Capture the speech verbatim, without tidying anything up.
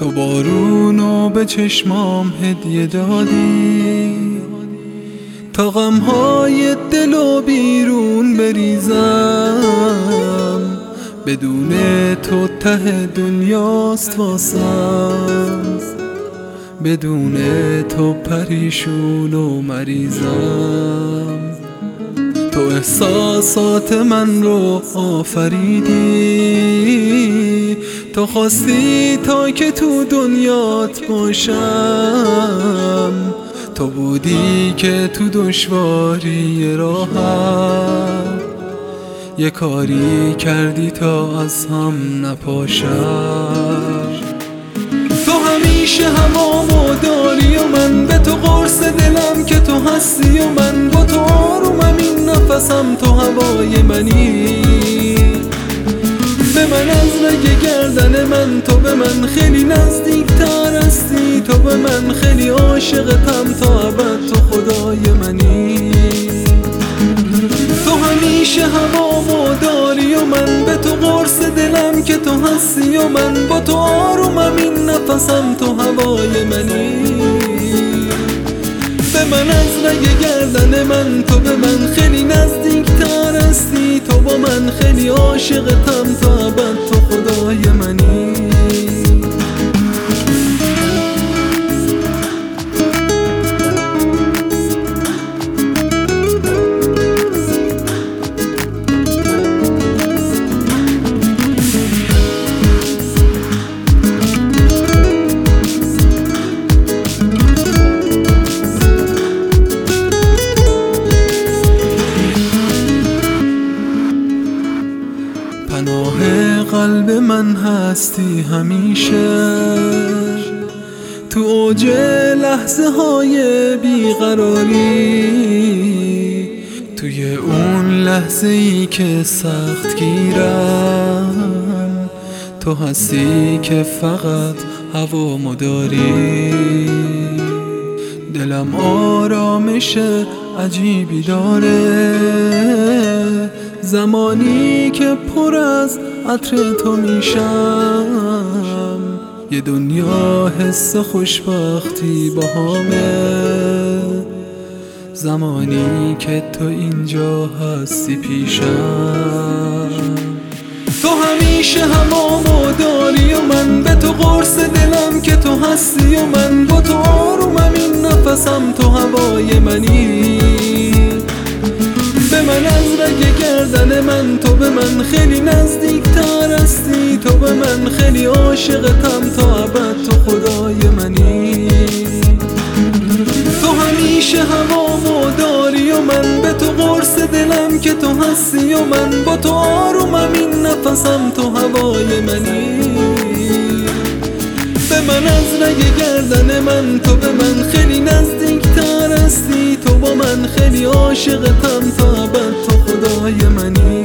تو بارونو به چشمام هدیه دادی تا غمهای دلو بیرون بریزم. بدون تو ته دنیاست واسم، بدون تو پریشون و مریضم. تو احساسات من رو آفریدی، تو خواستی تا که تو دنیات باشم. تو بودی که تو دشواری راهم یه کاری کردی تا از هم نپاشم. تو همیشه همامو داری و من به تو قرص دلم که تو هستی و من با تو آرومم، این نفسم تو هوای منی. به من از رگ گردن من، تو به من خیلی نزدیک تر هستی. تو به من خیلی عاشقتم تا ابد، تو خدای منی. تو همیشه هوامو داری و من به تو قرص دلم که تو هستی و من با تو آرومم، این نفسم تو هوای منی. به من از رگ گردن من، تو به من خیلی نزدیک تر هستی. تو با من خیلی عاشقتم تا ابد، تو خدای منی. پناه قلب من هستی همیشه، تو اوج لحظه های بیقراری. توی اون لحظه ای که سخت گیرم، تو هستی که فقط هوامو داری. دلم آرامش عجیبی داره زمانی که پر از عطر تو میشم. یه دنیا حس خوشبختی باهامه زمانی که تو اینجا هستی پیشم. تو همیشه همامو داری و من به تو قرص دلم که تو هستی و من با تو آرومم، این نفسم تو هوای منی. به من از رگ گردن من، تو به من خیلی نزدیک تر هستی. تو به من خیلی عاشقتم تا ابد، تو خدای منی. تو همیشه هوامو داری و من به تو قرص دلم که تو هستی و من با تو آرومم، این نفسم تو هوای منی. به من از رگ گردن من، تو به من خیلی نزدیک تر هستی. تو با من خیلی عاشقتم تا ابد، تو خدای منی.